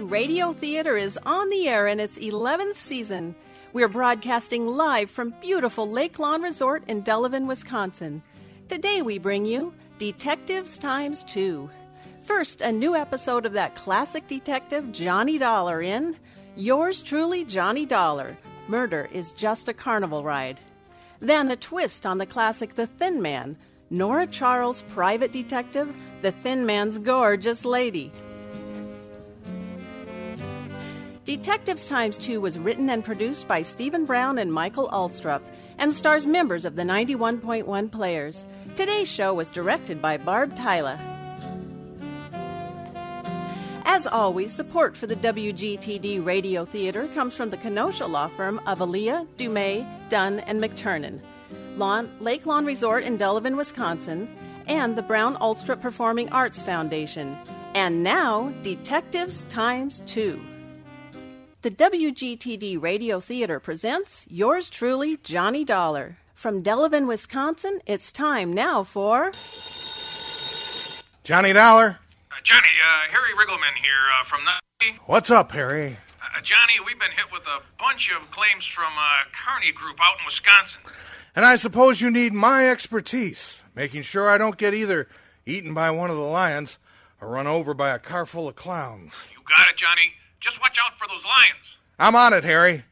Radio Theater is on the air in its 11th season. We're broadcasting live from beautiful Lake Lawn Resort in Delavan, Wisconsin. Today we bring you Detectives Times 2. First, a new episode of that classic detective, Johnny Dollar, in Yours Truly, Johnny Dollar. Murder is just a carnival ride. Then a twist on the classic The Thin Man. Nora Charles, private detective, The Thin Man's gorgeous lady. Detectives Times 2 was written and produced by Stephen Brown and Michael Ulstrup and stars members of the 91.1 Players. Today's show was directed by Barb Tyler. As always, support for the WGTD Radio Theater comes from the Kenosha law firm of Aaliyah, Dumais, Dunn, and McTurnan, Lake Lawn Resort in Delavan, Wisconsin, and the Brown Ulstrup Performing Arts Foundation. And now, Detectives Times 2. The WGTD Radio Theater presents Yours Truly, Johnny Dollar. From Delavan, Wisconsin, it's time now for... Johnny Dollar? Johnny, Harry Riggleman here from the... What's up, Harry? Johnny, we've been hit with a bunch of claims from Kearney Group out in Wisconsin. And I suppose you need my expertise, making sure I don't get either eaten by one of the lions or run over by a car full of clowns. You got it, Johnny. Just watch out for those lions. I'm on it, Harry.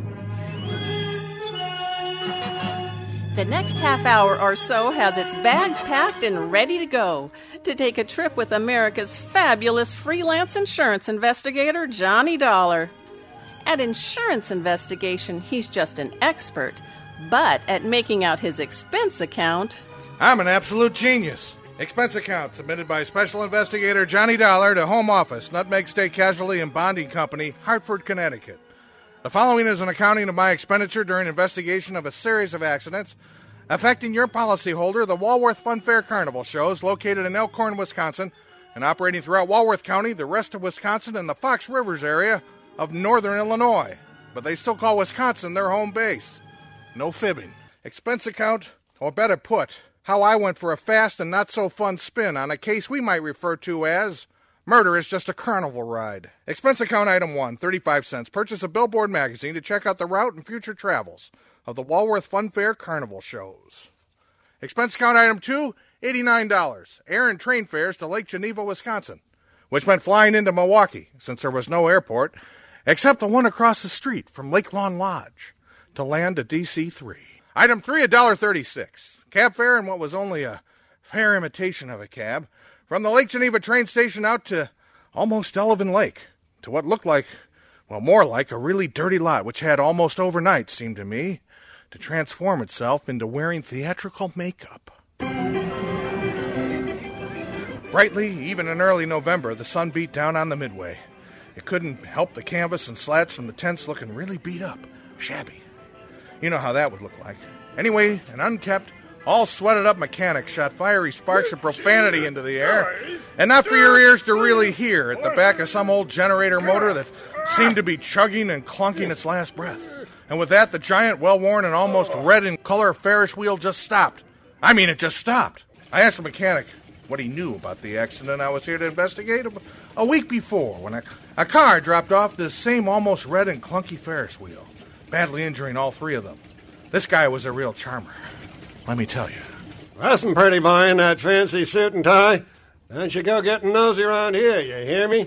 The next half hour or so has its bags packed and ready to go to take a trip with America's fabulous freelance insurance investigator, Johnny Dollar. At insurance investigation, he's just an expert, but at making out his expense account... I'm an absolute genius. Expense account submitted by Special Investigator Johnny Dollar to Home Office, Nutmeg State Casualty and Bonding Company, Hartford, Connecticut. The following is an accounting of my expenditure during investigation of a series of accidents affecting your policyholder, the Walworth Fun Fair Carnival shows located in Elkhorn, Wisconsin, and operating throughout Walworth County, the rest of Wisconsin, and the Fox Rivers area of northern Illinois. But they still call Wisconsin their home base. No fibbing. Expense account, or better put, how I went for a fast and not-so-fun spin on a case we might refer to as Murder is Just a Carnival Ride. Expense account item 1, 35 cents. Purchase a Billboard magazine to check out the route and future travels of the Walworth Fun Fair Carnival shows. Expense account item 2, $89. Air and train fares to Lake Geneva, Wisconsin, which meant flying into Milwaukee, since there was no airport, except the one across the street from Lake Lawn Lodge, to land at DC-3. Item 3, $1.36. Cab fare in what was only a fair imitation of a cab, from the Lake Geneva train station out to almost Delavan Lake, to what looked like, well, more like a really dirty lot, which had almost overnight, seemed to me, to transform itself into wearing theatrical makeup. Brightly, even in early November, the sun beat down on the midway. It couldn't help the canvas and slats from the tents looking really beat up, shabby. You know how that would look like. Anyway, an unkept, all sweated up mechanic shot fiery sparks of profanity into the air, enough for your ears to really hear at the back of some old generator motor that seemed to be chugging and clunking its last breath. And with that, the giant, well-worn, and almost red in color Ferris wheel just stopped. I mean, it just stopped. I asked the mechanic what he knew about the accident I was here to investigate a week before, when a car dropped off this same almost red and clunky Ferris wheel, badly injuring all three of them. This guy was a real charmer, let me tell you. Listen, pretty boy, in that fancy suit and tie. Don't you go getting nosy around here, you hear me?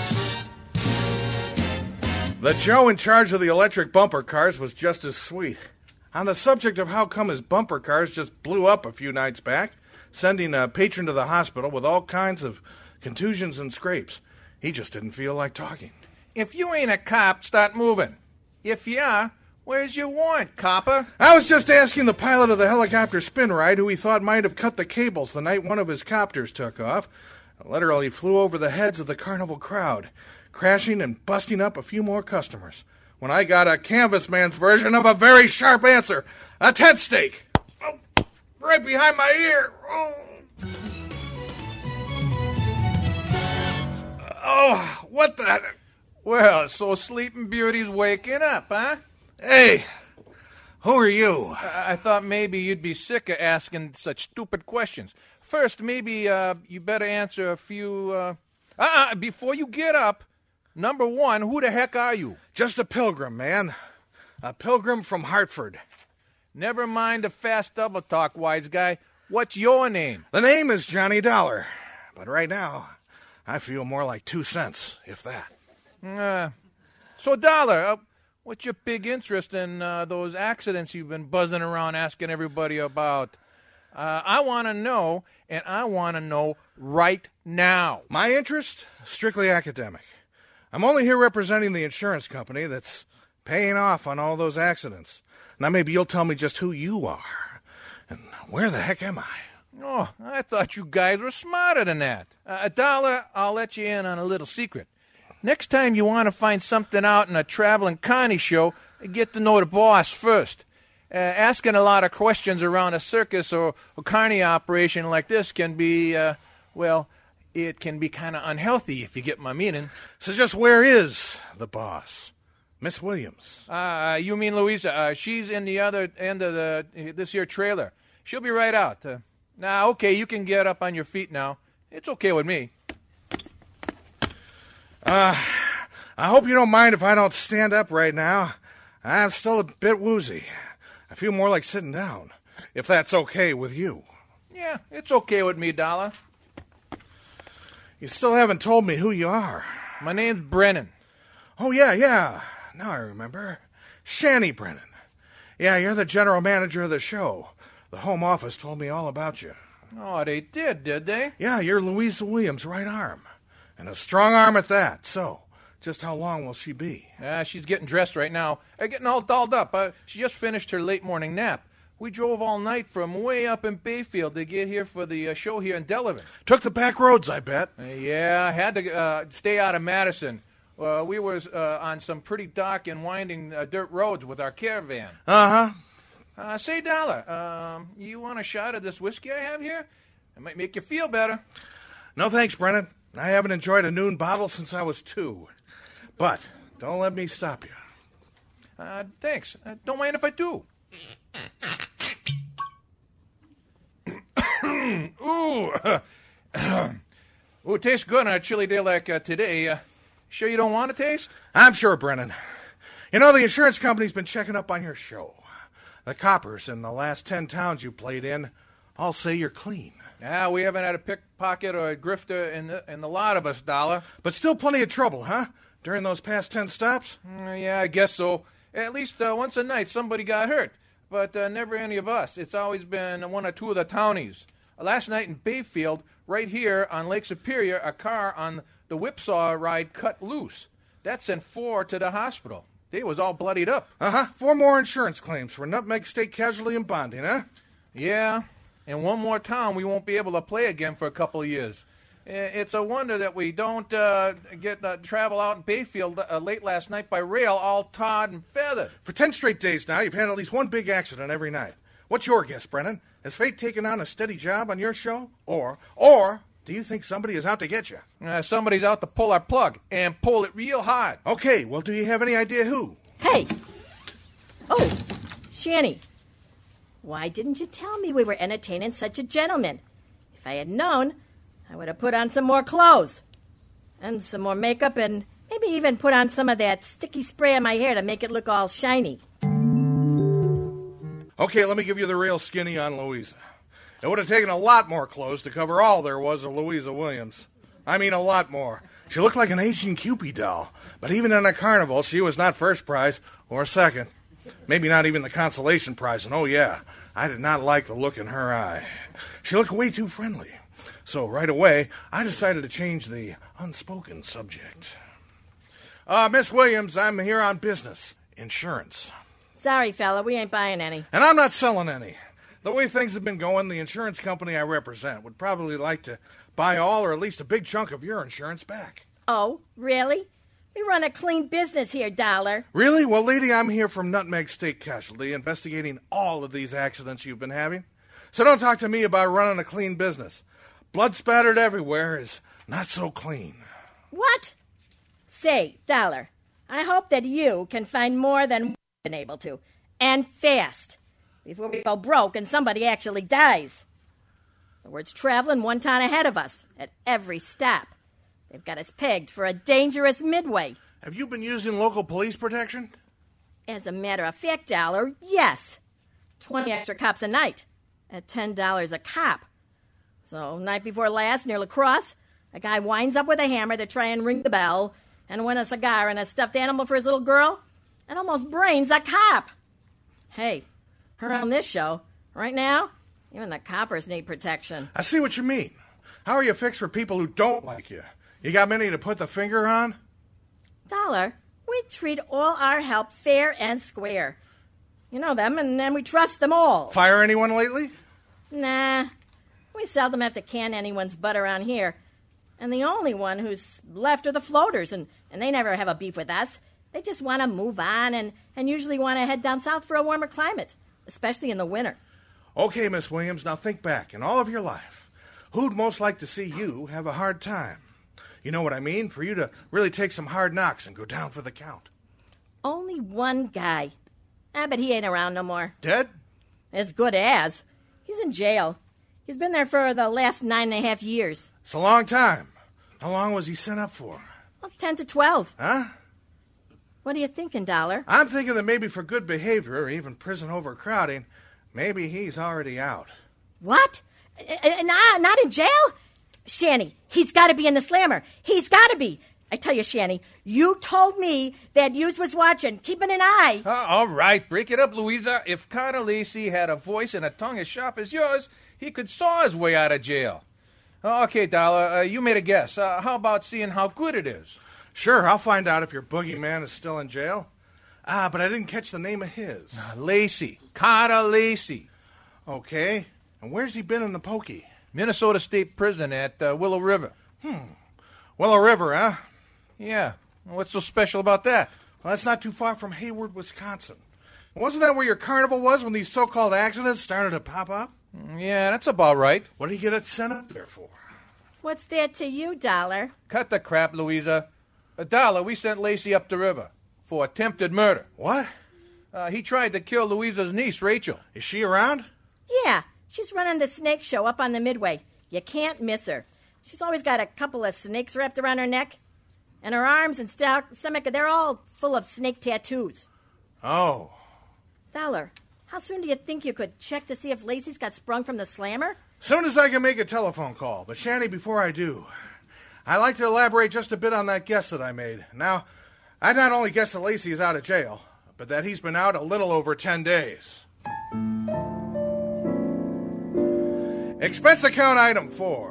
The Joe in charge of the electric bumper cars was just as sweet. On the subject of how come his bumper cars just blew up a few nights back, sending a patron to the hospital with all kinds of contusions and scrapes, he just didn't feel like talking. If you ain't a cop, start moving. If you are, where's your warrant, copper? I was just asking the pilot of the helicopter spin ride who he thought might have cut the cables the night one of his copters took off. Literally flew over the heads of the carnival crowd, crashing and busting up a few more customers, when I got a canvas man's version of a very sharp answer. A tent stake. Oh, right behind my ear. Oh, what the... Well, so Sleeping Beauty's waking up, huh? Hey, who are you? I thought maybe you'd be sick of asking such stupid questions. First, maybe you better answer a few... Before you get up, Number one, who the heck are you? Just a pilgrim, man. A pilgrim from Hartford. Never mind the fast double talk, wise guy. What's your name? The name is Johnny Dollar. But right now, I feel more like 2 cents, if that. So, Dollar, what's your big interest in those accidents you've been buzzing around asking everybody about? I want to know, and I want to know right now. My interest? Strictly academic. I'm only here representing the insurance company that's paying off on all those accidents. Now maybe you'll tell me just who you are. And where the heck am I? Oh, I thought you guys were smarter than that. Dollar, I'll let you in on a little secret. Next time you want to find something out in a traveling carny show, get to know the boss first. Asking a lot of questions around a circus or carny operation like this can be, it can be kind of unhealthy, if you get my meaning. So just where is the boss? Miss Williams. You mean Louisa? She's in the other end of this here trailer. She'll be right out. Okay, you can get up on your feet now. It's okay with me. I hope you don't mind if I don't stand up right now. I'm still a bit woozy. I feel more like sitting down, if that's okay with you. Yeah, it's okay with me, Dollar. You still haven't told me who you are. My name's Brennan. Oh, yeah. Now I remember. Shanny Brennan. Yeah, you're the general manager of the show. The home office told me all about you. Oh, they did they? Yeah, you're Louisa Williams' right arm. And a strong arm at that. So, just how long will she be? She's getting dressed right now. Getting all dolled up. She just finished her late morning nap. We drove all night from way up in Bayfield to get here for the show here in Delavan. Took the back roads, I bet. Yeah, I had to stay out of Madison. We was on some pretty dark and winding dirt roads with our caravan. Uh-huh. Say, Dollar, you want a shot of this whiskey I have here? It might make you feel better. No thanks, Brennan. I haven't enjoyed a noon bottle since I was 2. But don't let me stop you. Thanks. Don't mind if I do. Ooh, it tastes good on a chilly day like today. Sure you don't want to taste? I'm sure, Brennan. You know, the insurance company's been checking up on your show. The coppers in the last 10 towns you played in all say you're clean. Yeah, we haven't had a pickpocket or a grifter in the lot of us, Dollar. But still plenty of trouble, huh? During those past 10 stops? Yeah, I guess so. At least once a night somebody got hurt. But never any of us. It's always been one or two of the townies. Last night in Bayfield, right here on Lake Superior, a car on the whipsaw ride cut loose. That sent 4 to the hospital. They was all bloodied up. 4 more insurance claims for Nutmeg State Casualty and Bonding, huh? Yeah, and one more town we won't be able to play again for a couple of years. It's a wonder that we don't get travel out in Bayfield late last night by rail, all tarred and feathered. For 10 straight days now, you've had at least one big accident every night. What's your guess, Brennan? Has fate taken on a steady job on your show? Or do you think somebody is out to get you? Somebody's out to pull our plug, and pull it real hard. Okay, well, do you have any idea who? Hey! Oh, Shanny. Why didn't you tell me we were entertaining such a gentleman? If I had known, I would have put on some more clothes. And some more makeup, and maybe even put on some of that sticky spray on my hair to make it look all shiny. Okay, let me give you the real skinny on Louisa. It would have taken a lot more clothes to cover all there was of Louisa Williams. I mean, a lot more. She looked like an ancient Cupid doll, but even in a carnival, she was not first prize or second. Maybe not even the consolation prize, and oh yeah, I did not like the look in her eye. She looked way too friendly. So right away, I decided to change the unspoken subject. Miss Williams, I'm here on business. Insurance. Sorry, fella, we ain't buying any. And I'm not selling any. The way things have been going, the insurance company I represent would probably like to buy all or at least a big chunk of your insurance back. Oh, really? We run a clean business here, Dollar. Really? Well, lady, I'm here from Nutmeg State Casualty, investigating all of these accidents you've been having. So don't talk to me about running a clean business. Blood spattered everywhere is not so clean. What? Say, Dollar, I hope that you can find more than we've been able to, and fast, before we go broke and somebody actually dies. The word's traveling one town ahead of us at every stop. They've got us pegged for a dangerous midway. Have you been using local police protection? As a matter of fact, Dollar, yes. 20 extra cops a night at $10 a cop. So, night before last, near La Crosse, a guy winds up with a hammer to try and ring the bell and win a cigar and a stuffed animal for his little girl and almost brains a cop. Hey, around this show, right now, even the coppers need protection. I see what you mean. How are you fixed for people who don't like you? You got many to put the finger on? Dollar, we treat all our help fair and square. You know them, and we trust them all. Fire anyone lately? Nah, we seldom have to can anyone's butt around here. And the only one who's left are the floaters, and they never have a beef with us. They just want to move on and usually want to head down south for a warmer climate, especially in the winter. Okay, Miss Williams, now think back. In all of your life, who'd most like to see you have a hard time? You know what I mean? For you to really take some hard knocks and go down for the count. Only one guy. But he ain't around no more. Dead? As good as. He's in jail. He's been there for the last 9.5 years. It's a long time. How long was he sent up for? Well, 10 to 12. Huh? What are you thinking, Dollar? I'm thinking that maybe for good behavior or even prison overcrowding, maybe he's already out. What? Not in jail? Shanny, he's got to be in the slammer. He's got to be. I tell you, Shanny, you told me that yous was watching, keeping an eye. All right, break it up, Louisa. If Carter Lacey had a voice and a tongue as sharp as yours, he could saw his way out of jail. Okay, Dollar, you made a guess. How about seeing how good it is? Sure, I'll find out if your boogeyman is still in jail. But I didn't catch the name of his. Lacey. Carter Lacey. Okay, and where's he been in the pokey? Minnesota State Prison at Willow River. Willow River, huh? Yeah. What's so special about that? Well, that's not too far from Hayward, Wisconsin. Wasn't that where your carnival was when these so-called accidents started to pop up? Yeah, that's about right. What did he get it sent up there for? What's that to you, Dollar? Cut the crap, Louisa. Dollar, we sent Lacey up the river for attempted murder. What? He tried to kill Louisa's niece, Rachel. Is she around? Yeah, she's running the snake show up on the Midway. You can't miss her. She's always got a couple of snakes wrapped around her neck. And her arms and stomach, they're all full of snake tattoos. Oh. Dollar, how soon do you think you could check to see if Lacey's got sprung from the slammer? Soon as I can make a telephone call. But, Shanny, before I do, I'd like to elaborate just a bit on that guess that I made. Now, I not only guess that Lacey is out of jail, but that he's been out a little over 10 days. Expense account item 4.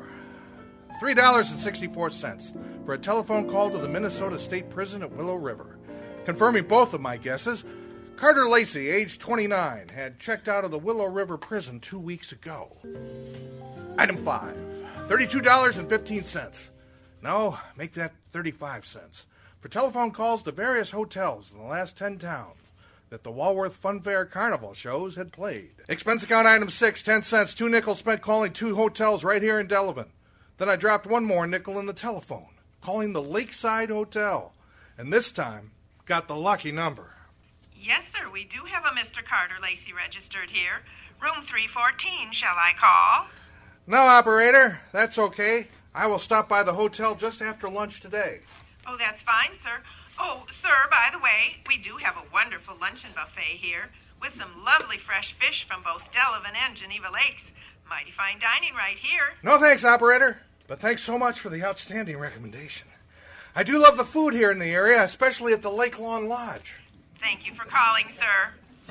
$3.64 for a telephone call to the Minnesota State Prison at Willow River. Confirming both of my guesses, Carter Lacey, age 29, had checked out of the Willow River Prison 2 weeks ago. Item 5, $32.15. No, make that 35 cents. For telephone calls to various hotels in the last 10 towns that the Walworth Fun Fair Carnival shows had played. Expense account item 6, 10 cents, 2 nickels spent calling 2 hotels right here in Delavan. Then I dropped 1 more nickel in the telephone, calling the Lakeside Hotel, and this time got the lucky number. Yes, sir, we do have a Mr. Carter Lacey registered here. Room 314, shall I call? No, operator, that's okay. I will stop by the hotel just after lunch today. Oh, that's fine, sir. Oh, sir, by the way, we do have a wonderful luncheon buffet here with some lovely fresh fish from both Delavan and Geneva Lakes. Mighty fine dining right here. No thanks, operator, but thanks so much for the outstanding recommendation. I do love the food here in the area, especially at the Lake Lawn Lodge. Thank you for calling, sir.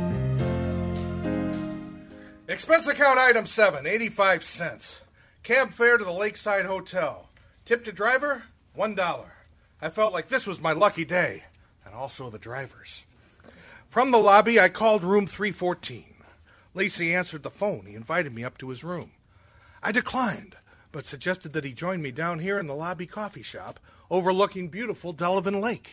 Expense account item 7, 85 cents. Cab fare to the Lakeside Hotel. Tip to driver, $1. I felt like this was my lucky day, and also the driver's. From the lobby, I called room 314. Lacey answered the phone. He invited me up to his room. I declined, but suggested that he join me down here in the lobby coffee shop overlooking beautiful Delavan Lake.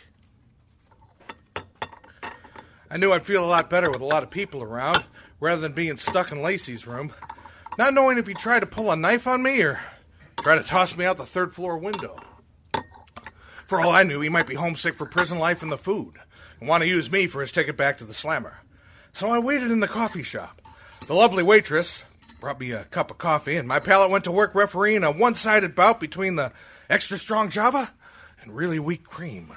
I knew I'd feel a lot better with a lot of people around, rather than being stuck in Lacey's room, not knowing if he'd try to pull a knife on me or try to toss me out the third-floor window. For all I knew, he might be homesick for prison life and the food, and want to use me for his ticket back to the slammer. So I waited in the coffee shop. The lovely waitress, brought me a cup of coffee, and my palate went to work refereeing a one-sided bout between the extra strong Java and really weak cream.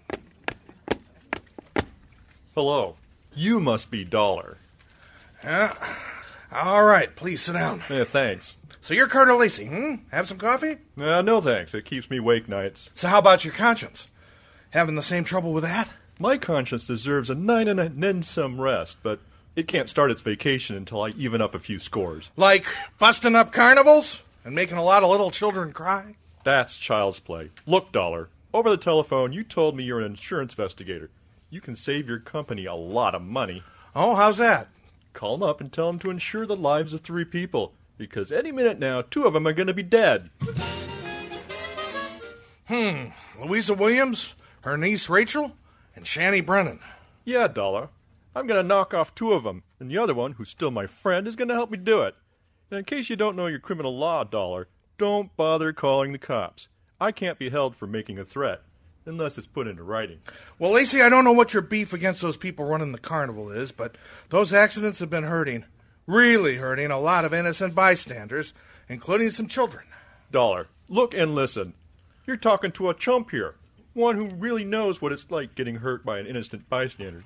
Hello. You must be Dollar. Yeah. All right, please sit down. Yeah, thanks. So you're Carter Lacey, Have some coffee? No thanks. It keeps me awake nights. So how about your conscience? Having the same trouble with that? My conscience deserves a 9 and then some rest, but it can't start its vacation until I even up a few scores. Like busting up carnivals and making a lot of little children cry? That's child's play. Look, Dollar, over the telephone you told me you're an insurance investigator. You can save your company a lot of money. Oh, how's that? Call them up and tell them to insure the lives of 3 people, because any minute now 2 of them are going to be dead. Louisa Williams, her niece Rachel, and Shani Brennan. Yeah, Dollar. I'm going to knock off 2 of them, and the other one, who's still my friend, is going to help me do it. And in case you don't know your criminal law, Dollar, don't bother calling the cops. I can't be held for making a threat, unless it's put into writing. Well, Lacey, I don't know what your beef against those people running the carnival is, but those accidents have been hurting, really hurting a lot of innocent bystanders, including some children. Dollar, look and listen. You're talking to a chump here, one who really knows what it's like getting hurt by an innocent bystander.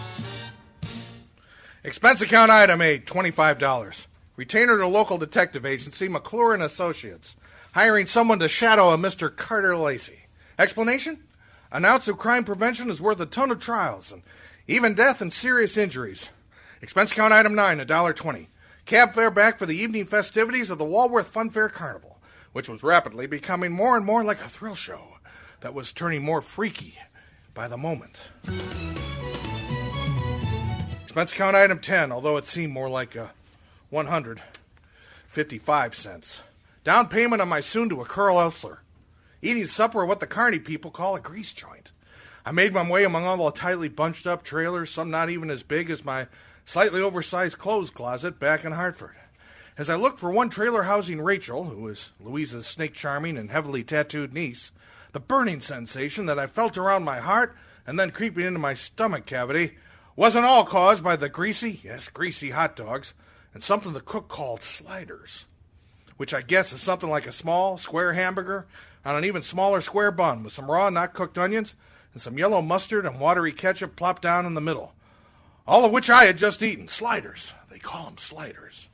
Expense account item A, $25. Retainer to local detective agency, McClure and Associates, hiring someone to shadow a Mr. Carter Lacey. Explanation? An ounce of crime prevention is worth a ton of trials, and even death and serious injuries. Expense account item 9, $1.20. Cab fare back for the evening festivities of the Walworth Fun Fair Carnival, which was rapidly becoming more and more like a thrill show that was turning more freaky by the moment. Expense account item 10, although it seemed more like 155 cents. Down payment on my soon-to-occur ulcer. Eating supper at what the carny people call a grease joint. I made my way among all the tightly bunched-up trailers, some not even as big as my slightly oversized clothes closet back in Hartford. As I looked for one trailer housing Rachel, who is Louisa's snake-charming and heavily tattooed niece, the burning sensation that I felt around my heart and then creeping into my stomach cavity wasn't all caused by the greasy hot dogs and something the cook called sliders, which I guess is something like a small, square hamburger on an even smaller square bun with some raw, not cooked onions and some yellow mustard and watery ketchup plopped down in the middle. All of which I had just eaten. Sliders. They call them sliders.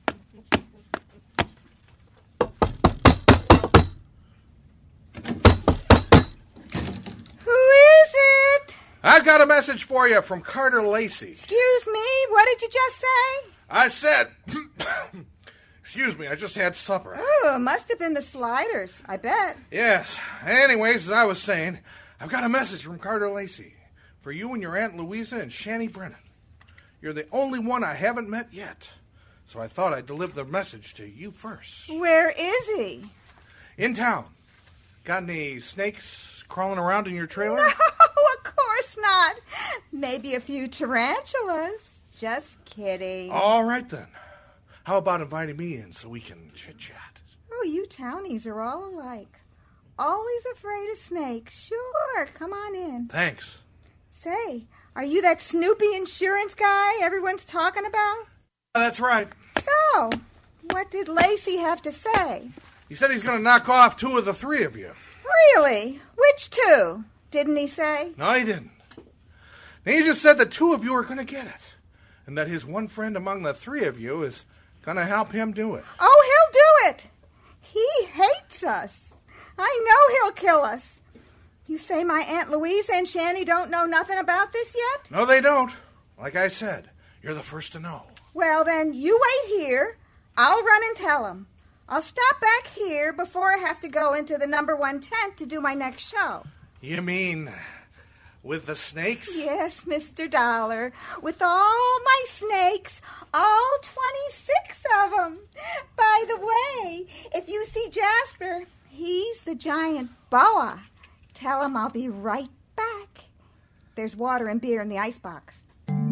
I've got a message for you from Carter Lacey. Excuse me, what did you just say? I said, excuse me, I just had supper. Oh, must have been the sliders, I bet. Yes. Anyways, as I was saying, I've got a message from Carter Lacey for you and your Aunt Louisa and Shani Brennan. You're the only one I haven't met yet, so I thought I'd deliver the message to you first. Where is he? In town. Got any snakes crawling around in your trailer? No, of course not. Maybe a few tarantulas. Just kidding. All right, then. How about inviting me in so we can chit-chat? Oh, you townies are all alike. Always afraid of snakes. Sure, come on in. Thanks. Say, are you that Snoopy insurance guy everyone's talking about? That's right. So, what did Lacey have to say? He said he's going to knock off 2 of the 3 of you. Really? Which 2? Didn't he say? No, he didn't. He just said that 2 of you are going to get it, and that his one friend among the 3 of you is going to help him do it. Oh, he'll do it. He hates us. I know he'll kill us. You say my Aunt Louise and Shani don't know nothing about this yet? No, they don't. Like I said, you're the first to know. Well, then, you wait here. I'll run and tell them. I'll stop back here before I have to go into the #1 tent to do my next show. You mean with the snakes? Yes, Mr. Dollar. With all my snakes, all 26 of them. By the way, if you see Jasper, he's the giant boa. Tell him I'll be right back. There's water and beer in the icebox.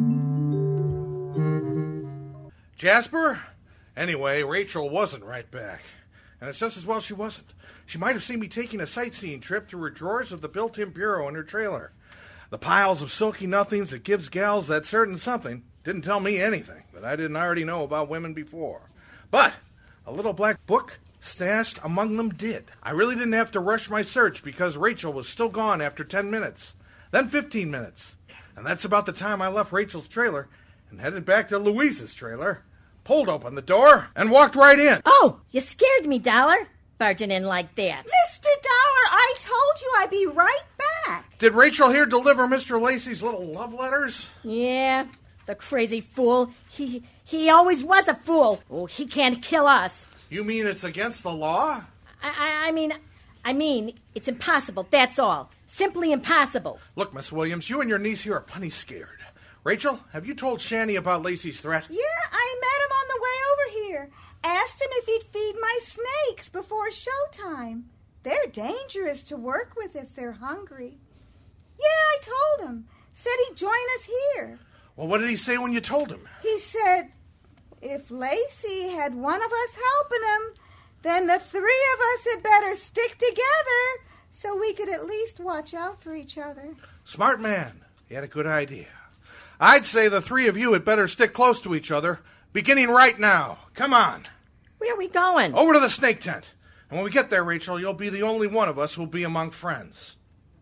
Jasper? Anyway, Rachel wasn't right back. And it's just as well she wasn't. She might have seen me taking a sightseeing trip through her drawers of the built-in bureau in her trailer. The piles of silky nothings that gives gals that certain something didn't tell me anything that I didn't already know about women before. But A little black book stashed among them did. I really didn't have to rush my search because Rachel was still gone after 10 minutes, then 15 minutes. And that's about the time I left Rachel's trailer and headed back to Louisa's trailer, pulled open the door, and walked right in. Oh, you scared me, Dollar, barging in like that. Mr. Dollar, I told you I'd be right back. Did Rachel here deliver Mr. Lacey's little love letters? Yeah, the crazy fool. He always was a fool. Oh, he can't kill us. You mean it's against the law? I mean, it's impossible, that's all. Simply impossible. Look, Miss Williams, you and your niece here are plenty scared. Rachel, have you told Shanny about Lacey's threat? Yeah, I met him on the way over here. Asked him if he'd feed my snakes before showtime. They're dangerous to work with if they're hungry. Yeah, I told him. Said he'd join us here. Well, what did he say when you told him? He said if Lacey had one of us helping him, then the three of us had better stick together so we could at least watch out for each other. Smart man. He had a good idea. I'd say the three of you had better stick close to each other, beginning right now. Come on. Where are we going? Over to the snake tent. And when we get there, Rachel, you'll be the only one of us who'll be among friends.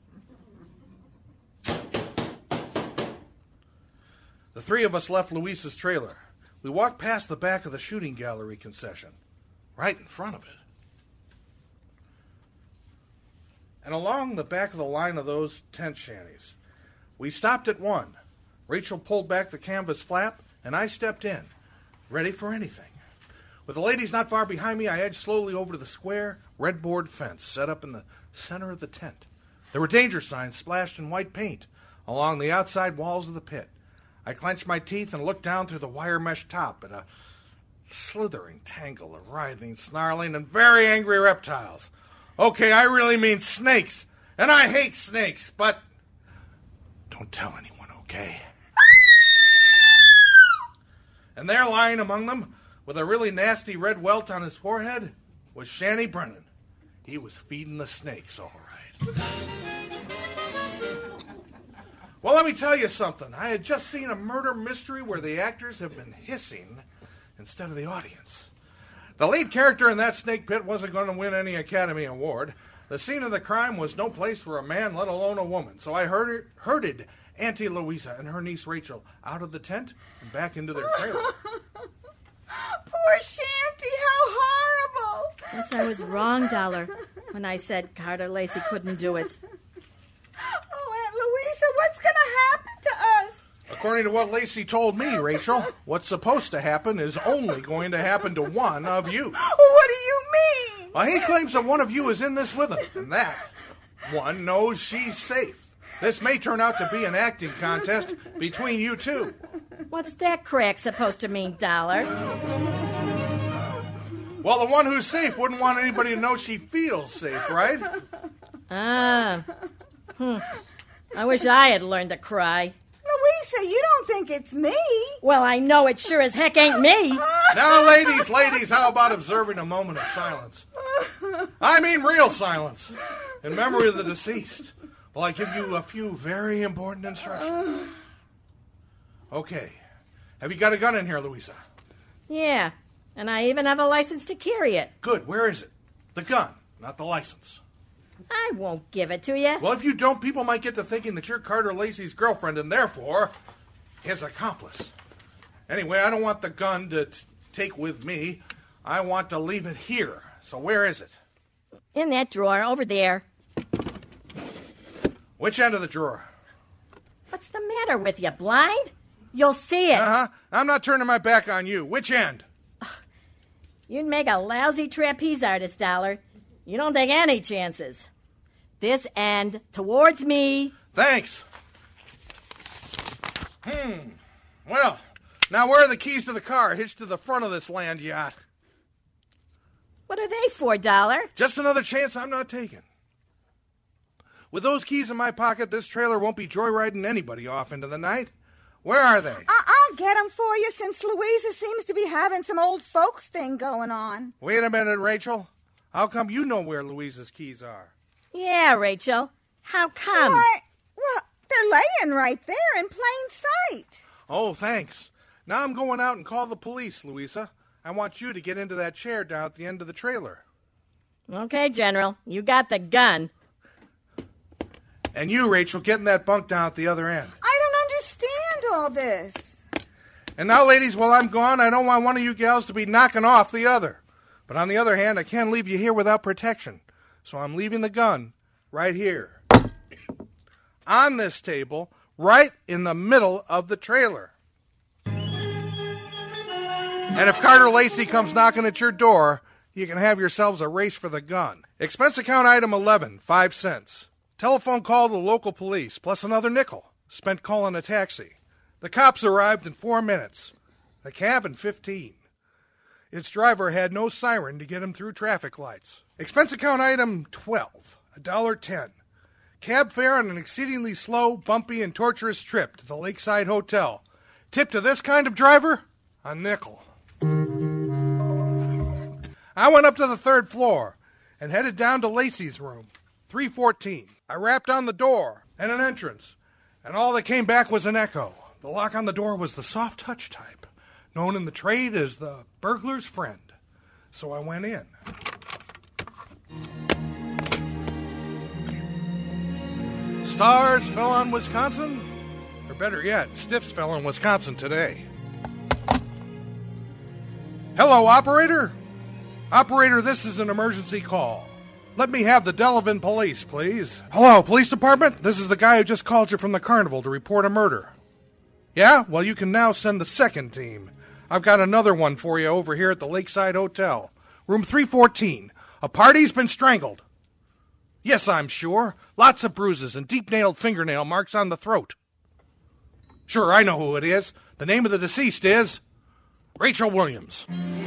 The three of us left Louisa's trailer. We walked past the back of the shooting gallery concession, right in front of it. And along the back of the line of those tent shanties, we stopped at one. Rachel pulled back the canvas flap, and I stepped in, ready for anything. With the ladies not far behind me, I edged slowly over to the square, red board fence set up in the center of the tent. There were danger signs splashed in white paint along the outside walls of the pit. I clenched my teeth and looked down through the wire mesh top at a slithering tangle of writhing, snarling, and very angry reptiles. Okay, I really mean snakes, and I hate snakes, but don't tell anyone, okay? And there, lying among them, with a really nasty red welt on his forehead, was Shanny Brennan. He was feeding the snakes, all right. Well, let me tell you something. I had just seen a murder mystery where the actors have been hissing instead of the audience. The lead character in that snake pit wasn't going to win any Academy Award. The scene of the crime was no place for a man, let alone a woman. So I herded Auntie Louisa and her niece Rachel out of the tent and back into their trailer. Poor Shanty, how horrible. Guess I was wrong, Dollar, when I said Carter Lacey couldn't do it. Oh, Aunt Louisa, what's going to happen to us? According to what Lacey told me, Rachel, what's supposed to happen is only going to happen to one of you. What do you mean? Well, he claims that one of you is in this with him, and that one knows she's safe. This may turn out to be an acting contest between you two. What's that crack supposed to mean, Dollar? Well, the one who's safe wouldn't want anybody to know she feels safe, right? I wish I had learned to cry. Louisa, you don't think it's me? Well, I know it sure as heck ain't me. Now, ladies, how about observing a moment of silence? I mean real silence, in memory of the deceased. Well, I give you a few very important instructions. Okay. Have you got a gun in here, Louisa? Yeah, and I even have a license to carry it. Good. Where is it? The gun, not the license. I won't give it to you. Well, if you don't, people might get to thinking that you're Carter Lacey's girlfriend and therefore his accomplice. Anyway, I don't want the gun to take with me. I want to leave it here. So where is it? In that drawer, over there. Which end of the drawer? What's the matter with you, blind? You'll see it. I'm not turning my back on you. Which end? You'd make a lousy trapeze artist, Dollar. You don't take any chances. This end, towards me. Thanks. Well, now where are the keys to the car hitched to the front of this land yacht? What are they for, Dollar? Just another chance I'm not taking. With those keys in my pocket, this trailer won't be joyriding anybody off into the night. Where are they? I'll get them for you since Louisa seems to be having some old folks thing going on. Wait a minute, Rachel. How come you know where Louisa's keys are? Yeah, Rachel. How come? Why, well, they're laying right there in plain sight. Oh, thanks. Now I'm going out and call the police, Louisa. I want you to get into that chair down at the end of the trailer. Okay, General. You got the gun. And you, Rachel, get in that bunk down at the other end. I don't understand all this. And now, ladies, while I'm gone, I don't want one of you gals to be knocking off the other. But on the other hand, I can't leave you here without protection. So I'm leaving the gun right here. On this table, right in the middle of the trailer. And if Carter Lacey comes knocking at your door, you can have yourselves a race for the gun. Expense account item 11, 5 cents. Telephone call to the local police, plus another nickel, spent calling a taxi. The cops arrived in 4 minutes. The cab in 15. Its driver had no siren to get him through traffic lights. Expense account item 12, $1.10. Cab fare on an exceedingly slow, bumpy, and torturous trip to the Lakeside Hotel. Tip to this kind of driver? A nickel. I went up to the 3rd floor and headed down to Lacey's room, 314. I rapped on the door and an entrance, and all that came back was an echo. The lock on the door was the soft touch type, known in the trade as the burglar's friend. So I went in. Stars fell on Wisconsin, or better yet, stiffs fell on Wisconsin today. Hello, operator. Operator, this is an emergency call. Let me have the Delavan police, please. Hello, police department? This is the guy who just called you from the carnival to report a murder. Yeah? Well, you can now send the second team. I've got another one for you over here at the Lakeside Hotel. Room 314. A party's been strangled. Yes, I'm sure. Lots of bruises and deep-nailed fingernail marks on the throat. Sure, I know who it is. The name of the deceased is Rachel Williams.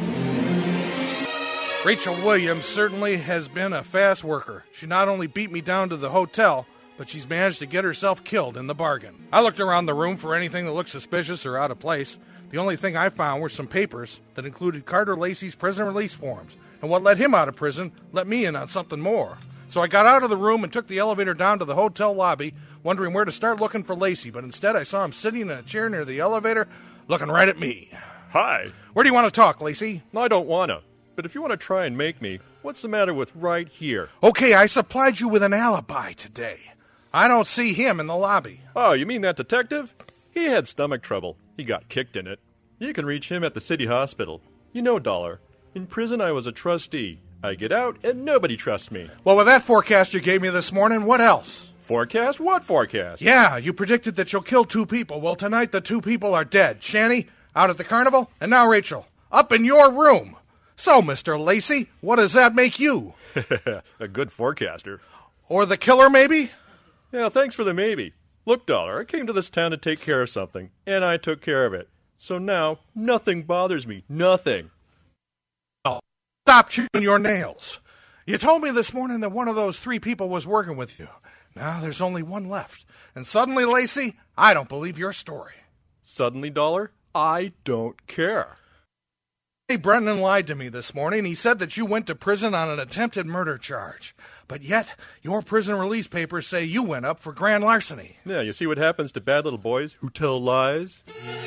Rachel Williams certainly has been a fast worker. She not only beat me down to the hotel, but she's managed to get herself killed in the bargain. I looked around the room for anything that looked suspicious or out of place. The only thing I found were some papers that included Carter Lacey's prison release forms. And what let him out of prison let me in on something more. So I got out of the room and took the elevator down to the hotel lobby, wondering where to start looking for Lacey. But instead I saw him sitting in a chair near the elevator, looking right at me. Hi. Where do you want to talk, Lacey? I don't want to. But if you want to try and make me, what's the matter with right here? Okay, I supplied you with an alibi today. I don't see him in the lobby. Oh, you mean that detective? He had stomach trouble. He got kicked in it. You can reach him at the city hospital. You know, Dollar, in prison I was a trustee. I get out and nobody trusts me. Well, with that forecast you gave me this morning, what else? Forecast? What forecast? Yeah, you predicted that you'll kill 2 people. Well, tonight the 2 people are dead. Shanny, out at the carnival, and now Rachel, up in your room. So, Mr. Lacey, what does that make you? A good forecaster. Or the killer, maybe? Yeah, thanks for the maybe. Look, Dollar, I came to this town to take care of something, and I took care of it. So now, nothing bothers me. Nothing. Oh, stop chewing your nails. You told me this morning that one of those 3 people was working with you. Now there's only one left. And suddenly, Lacey, I don't believe your story. Suddenly, Dollar, I don't care. Brennan lied to me this morning. He said that you went to prison on an attempted murder charge. But yet, your prison release papers say you went up for grand larceny. Yeah, you see what happens to bad little boys who tell lies?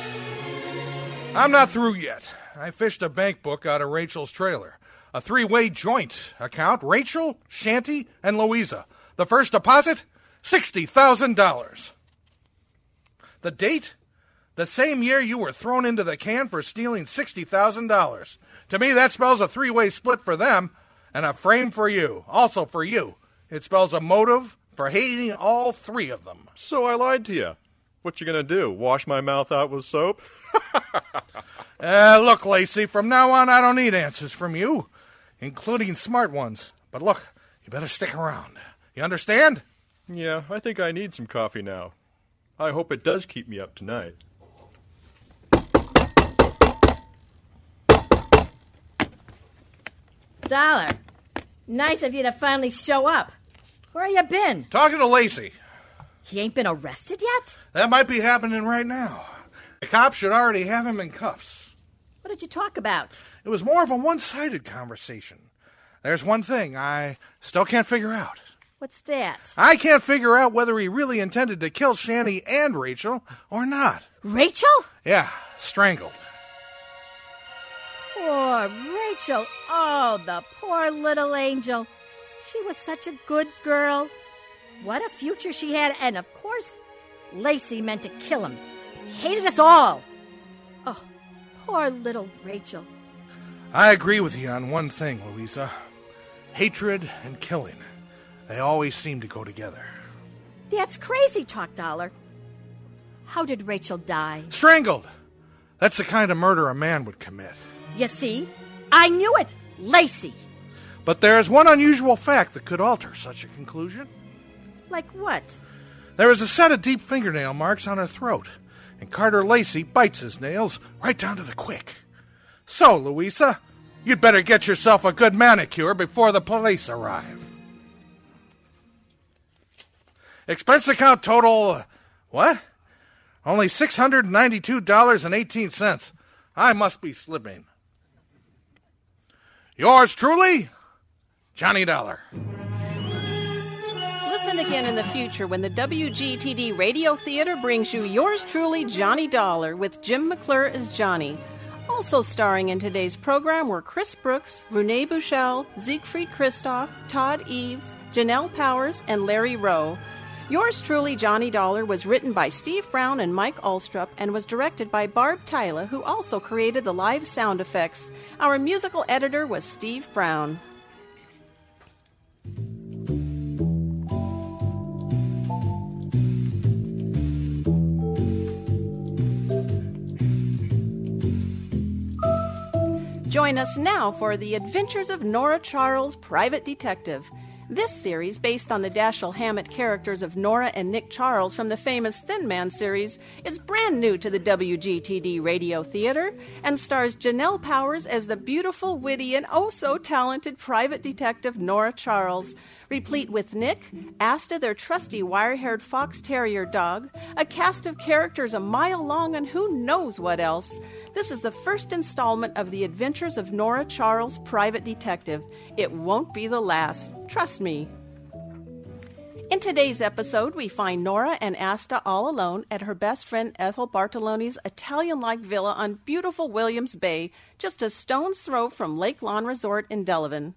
I'm not through yet. I fished a bank book out of Rachel's trailer. A 3-way joint account, Rachel, Shanty, and Louisa. The first deposit, $60,000. The date? The same year you were thrown into the can for stealing $60,000. To me, that spells a 3-way split for them and a frame for you. Also for you. It spells a motive for hating all 3 of them. So I lied to you. What you gonna do, wash my mouth out with soap? Look, Lacey, from now on I don't need answers from you, including smart ones. But look, you better stick around. You understand? Yeah, I think I need some coffee now. I hope it does keep me up tonight. Dollar, nice of you to finally show up. Where you been? Talking to Lacey. He ain't been arrested yet? That might be happening right now. The cops should already have him in cuffs. What did you talk about? It was more of a one-sided conversation. There's one thing I still can't figure out. What's that? I can't figure out whether he really intended to kill Shanny and Rachel or not. Rachel? Yeah, strangled. Poor Rachel. Oh, the poor little angel. She was such a good girl. What a future she had. And, of course, Lacey meant to kill him. He hated us all. Oh, poor little Rachel. I agree with you on one thing, Louisa. Hatred and killing. They always seem to go together. That's crazy talk, Dollar. How did Rachel die? Strangled. That's the kind of murder a man would commit. You see? I knew it. Lacey. But there is one unusual fact that could alter such a conclusion. Like what? There is a set of deep fingernail marks on her throat, and Carter Lacey bites his nails right down to the quick. So, Louisa, you'd better get yourself a good manicure before the police arrive. Expense account total, what? Only $692.18. I must be slipping. Yours truly, Johnny Dollar. Listen again in the future when the WGTD Radio Theater brings you yours truly, Johnny Dollar, with Jim McClure as Johnny. Also starring in today's program were Chris Brooks, Renee Buchel, Siegfried Christoph, Todd Eves, Janelle Powers, and Larry Rowe. Yours truly, Johnny Dollar, was written by Steve Brown and Mike Ulstrup and was directed by Barb Tyler, who also created the live sound effects. Our musical editor was Steve Brown. Join us now for The Adventures of Nora Charles, Private Detective. This series, based on the Dashiell Hammett characters of Nora and Nick Charles from the famous Thin Man series, is brand new to the WGTD Radio Theater and stars Janelle Powers as the beautiful, witty, and oh-so-talented private detective Nora Charles, replete with Nick, Asta, their trusty wire-haired fox terrier dog, a cast of characters a mile long and who knows what else. This is the first installment of The Adventures of Nora Charles, Private Detective. It won't be the last. Trust me. In today's episode, we find Nora and Asta all alone at her best friend Ethel Bartolone's Italian-like villa on beautiful Williams Bay, just a stone's throw from Lake Lawn Resort in Delavan.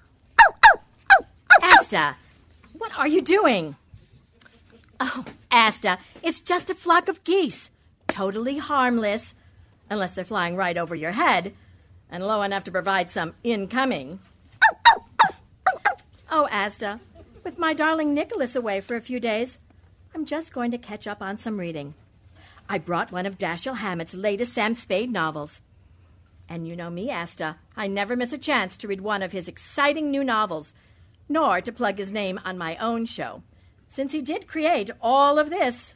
Asta, what are you doing? Oh, Asta, it's just a flock of geese. Totally harmless. Unless they're flying right over your head, and low enough to provide some incoming. Oh, Asta, with my darling Nicholas away for a few days, I'm just going to catch up on some reading. I brought one of Dashiell Hammett's latest Sam Spade novels. And you know me, Asta, I never miss a chance to read one of his exciting new novels, nor to plug his name on my own show, since he did create all of this.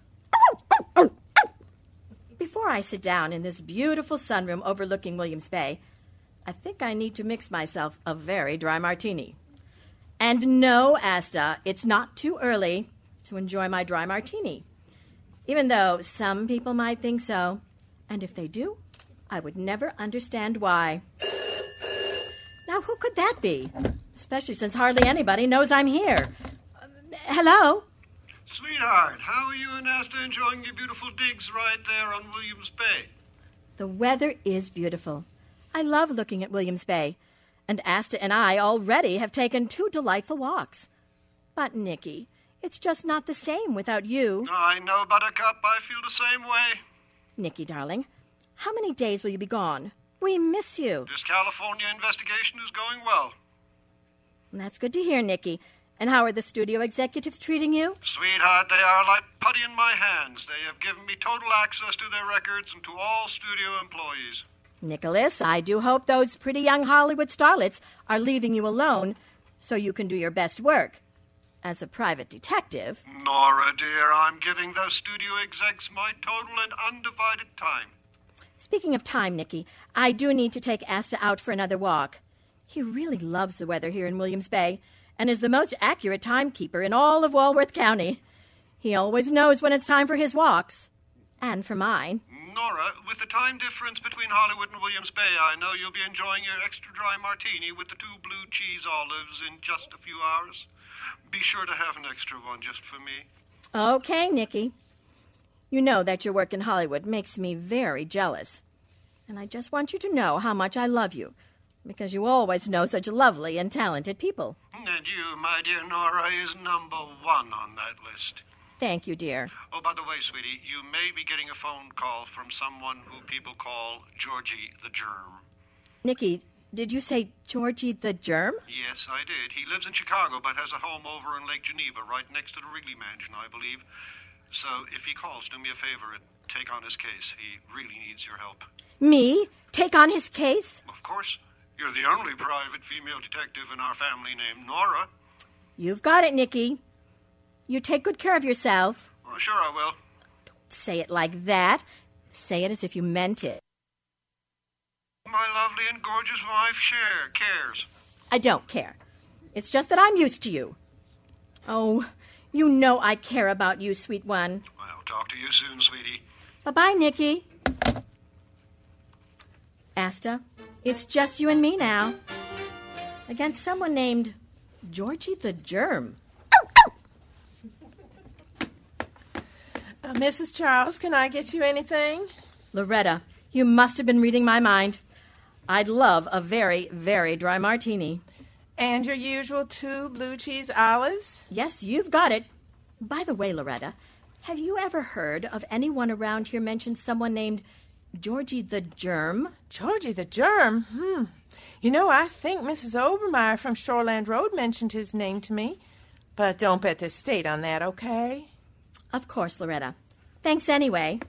Before I sit down in this beautiful sunroom overlooking Williams Bay, I think I need to mix myself a very dry martini. And no, Asta, it's not too early to enjoy my dry martini, even though some people might think so. And if they do, I would never understand why. Now, who could that be? Especially since hardly anybody knows I'm here. Hello? Sweetheart, how are you and Asta enjoying your beautiful digs right there on Williams Bay? The weather is beautiful. I love looking at Williams Bay, and Asta and I already have taken 2 delightful walks. But, Nicky, it's just not the same without you. I know, Buttercup. I feel the same way. Nicky, darling, how many days will you be gone? We miss you. This California investigation is going well. That's good to hear, Nicky. And how are the studio executives treating you? Sweetheart, they are like putty in my hands. They have given me total access to their records and to all studio employees. Nicholas, I do hope those pretty young Hollywood starlets are leaving you alone so you can do your best work. As a private detective... Nora, dear, I'm giving those studio execs my total and undivided time. Speaking of time, Nicky, I do need to take Asta out for another walk. He really loves the weather here in Williams Bay, and is the most accurate timekeeper in all of Walworth County. He always knows when it's time for his walks. And for mine. Nora, with the time difference between Hollywood and Williams Bay, I know you'll be enjoying your extra dry martini with the 2 blue cheese olives in just a few hours. Be sure to have an extra one just for me. Okay, Nicky. You know that your work in Hollywood makes me very jealous. And I just want you to know how much I love you, because you always know such lovely and talented people. And you, my dear Nora, is number 1 on that list. Thank you, dear. Oh, by the way, sweetie, you may be getting a phone call from someone who people call Georgie the Germ. Nikki, did you say Georgie the Germ? Yes, I did. He lives in Chicago, but has a home over in Lake Geneva, right next to the Wrigley Mansion, I believe. So if he calls, do me a favor and take on his case. He really needs your help. Me? Take on his case? Of course. You're the only private female detective in our family named Nora. You've got it, Nikki. You take good care of yourself. Well, sure I will. Don't say it like that. Say it as if you meant it. My lovely and gorgeous wife cares. I don't care. It's just that I'm used to you. Oh, you know I care about you, sweet one. I'll talk to you soon, sweetie. Bye-bye, Nikki. Asta, it's just you and me now. Against someone named Georgie the Germ. Mrs. Charles, can I get you anything? Loretta, you must have been reading my mind. I'd love a very, very dry martini. And your usual 2 blue cheese olives? Yes, you've got it. By the way, Loretta, have you ever heard of anyone around here mention someone named Georgie the Germ? Georgie the Germ? You know, I think Mrs. Obermeyer from Shoreland Road mentioned his name to me. But don't bet the state on that, okay? Of course, Loretta. Thanks anyway.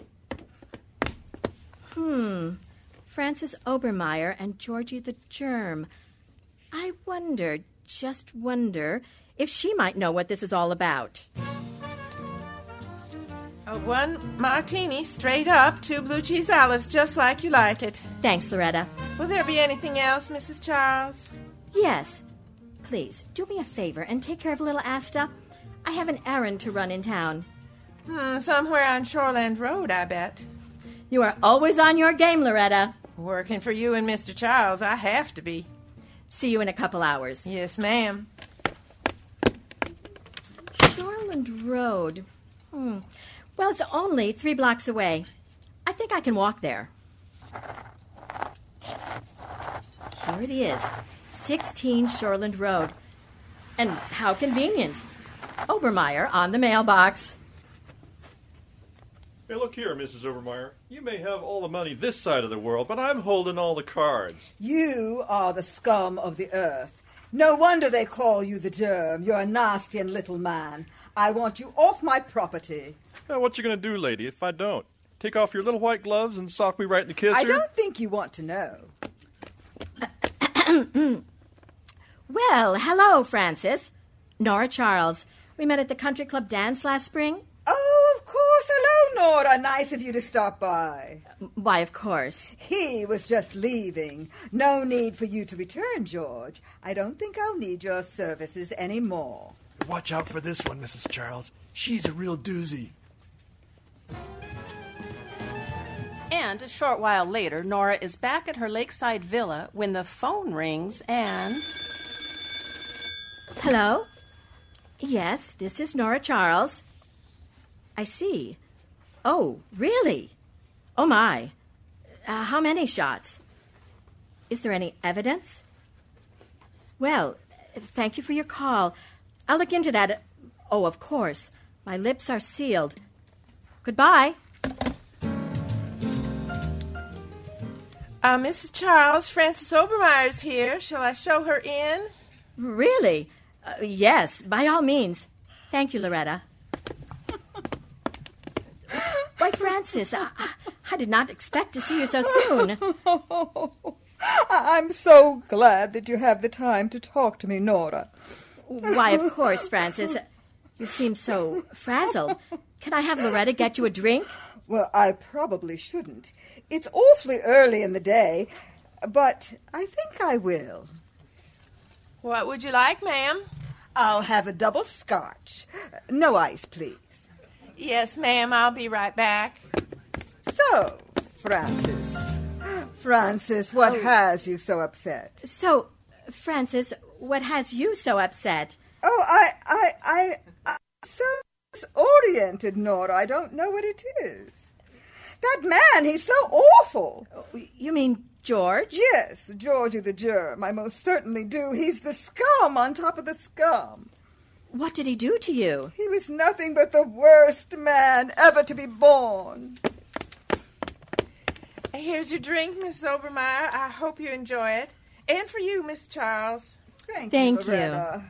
Frances Obermeyer and Georgie the Germ. I just wonder, if she might know what this is all about. 1 martini, straight up, 2 blue cheese olives, just like you like it. Thanks, Loretta. Will there be anything else, Mrs. Charles? Yes. Please, do me a favor and take care of little Asta. I have an errand to run in town. Somewhere on Shoreland Road, I bet. You are always on your game, Loretta. Working for you and Mr. Charles, I have to be. See you in a couple hours. Yes, ma'am. Shoreland Road. Well, it's only 3 blocks away. I think I can walk there. Here it is, 16 Shoreland Road. And how convenient. Obermeyer on the mailbox. Hey, look here, Mrs. Obermeyer. You may have all the money this side of the world, but I'm holding all the cards. You are the scum of the earth. No wonder they call you the Germ. You're a nasty and little man. I want you off my property. Now, what you going to do, lady, if I don't? Take off your little white gloves and sock me right in the kisser? I don't think you want to know. Well, hello, Frances. Nora Charles. We met at the country club dance last spring. Oh, of course. Hello, Nora. Nice of you to stop by. Why, of course. He was just leaving. No need for you to return, George. I don't think I'll need your services anymore. Watch out for this one, Mrs. Charles. She's a real doozy. And a short while later, Nora is back at her lakeside villa when the phone rings and... Hello? Yes, this is Nora Charles. I see. Oh, really? Oh, my. How many shots? Is there any evidence? Well, thank you for your call. I'll look into that. Oh, of course. My lips are sealed. Goodbye. Mrs. Charles, Frances Obermeyer's here. Shall I show her in? Really? Yes, by all means. Thank you, Loretta. Why, Frances, I did not expect to see you so soon. I'm so glad that you have the time to talk to me, Nora. Why, of course, Frances. You seem so frazzled. Can I have Loretta get you a drink? Well, I probably shouldn't. It's awfully early in the day, but I think I will. What would you like, ma'am? I'll have a double scotch. No ice, please. Yes, ma'am. I'll be right back. So, Frances, what has you so upset? So, Frances, what has you so upset? Oh, I'm so disoriented, Nora. I don't know what it is. That man, he's so awful. You mean George? Yes, Georgie the germ. I most certainly do. He's the scum on top of the scum. What did he do to you? He was nothing but the worst man ever to be born. Here's your drink, Miss Obermeyer. I hope you enjoy it. And for you, Miss Charles. Thank you. Loretta.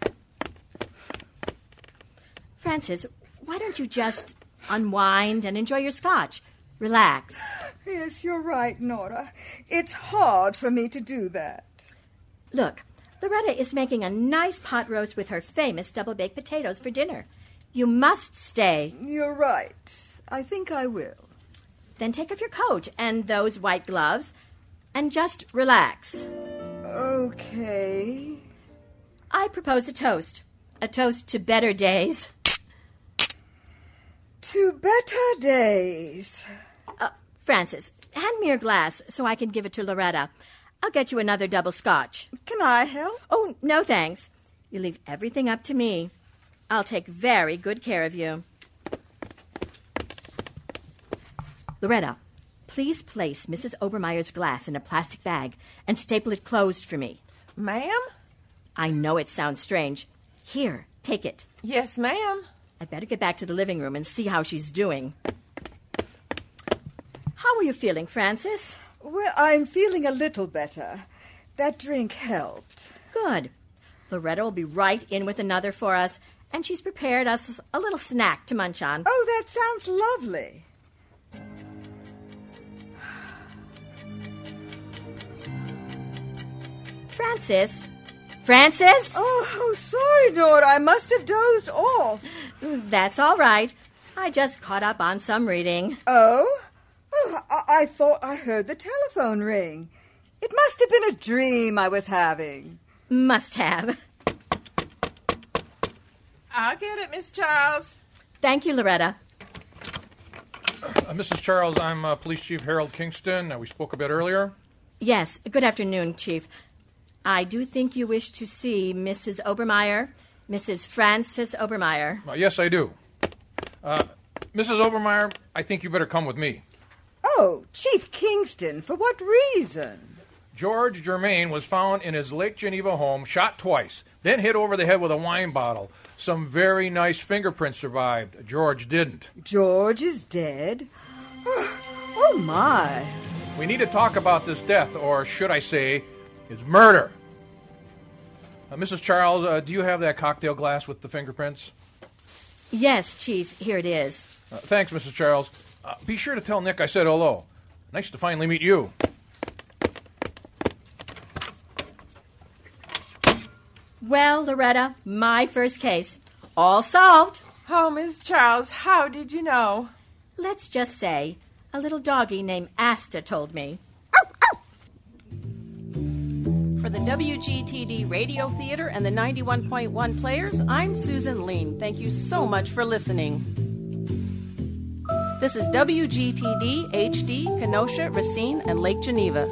Francis, why don't you just unwind and enjoy your scotch? Relax. Yes, you're right, Nora. It's hard for me to do that. Look, Loretta is making a nice pot roast with her famous double-baked potatoes for dinner. You must stay. You're right. I think I will. Then take off your coat and those white gloves and just relax. Okay. I propose a toast. A toast to better days. To better days. Francis, hand me your glass so I can give it to Loretta. I'll get you another double scotch. Can I help? Oh, no thanks. You leave everything up to me. I'll take very good care of you. Loretta, please place Mrs. Obermeyer's glass in a plastic bag and staple it closed for me. Ma'am? I know it sounds strange. Here, take it. Yes, ma'am. I'd better get back to the living room and see how she's doing. How are you feeling, Francis? Well, I'm feeling a little better. That drink helped. Good. Loretta will be right in with another for us, and she's prepared us a little snack to munch on. Oh, that sounds lovely. Francis? Francis? Oh, sorry, Nora. I must have dozed off. That's all right. I just caught up on some reading. Oh? I thought I heard the telephone ring. It must have been a dream I was having. Must have. I'll get it, Miss Charles. Thank you, Loretta. Mrs. Charles, I'm Police Chief Harold Kingston. We spoke a bit earlier. Yes, good afternoon, Chief. I do think you wish to see Mrs. Frances Obermeyer. Yes, I do. Mrs. Obermeyer, I think you better come with me. Oh, Chief Kingston, for what reason? George Germain was found in his Lake Geneva home, shot twice, then hit over the head with a wine bottle. Some very nice fingerprints survived. George didn't. George is dead? Oh, my. We need to talk about this death, or should I say, his murder. Mrs. Charles, do you have that cocktail glass with the fingerprints? Yes, Chief, here it is. Thanks, Mrs. Charles. Be sure to tell Nick I said hello. Nice to finally meet you. Well, Loretta, my first case. All solved. Oh, Miss Charles, how did you know? Let's just say a little doggy named Asta told me. For the WGTD Radio Theater and the 91.1 players, I'm Susan Lean. Thank you so much for listening. This is WGTD HD, Kenosha, Racine, and Lake Geneva.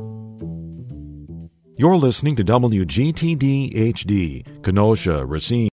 You're listening to WGTD HD, Kenosha, Racine.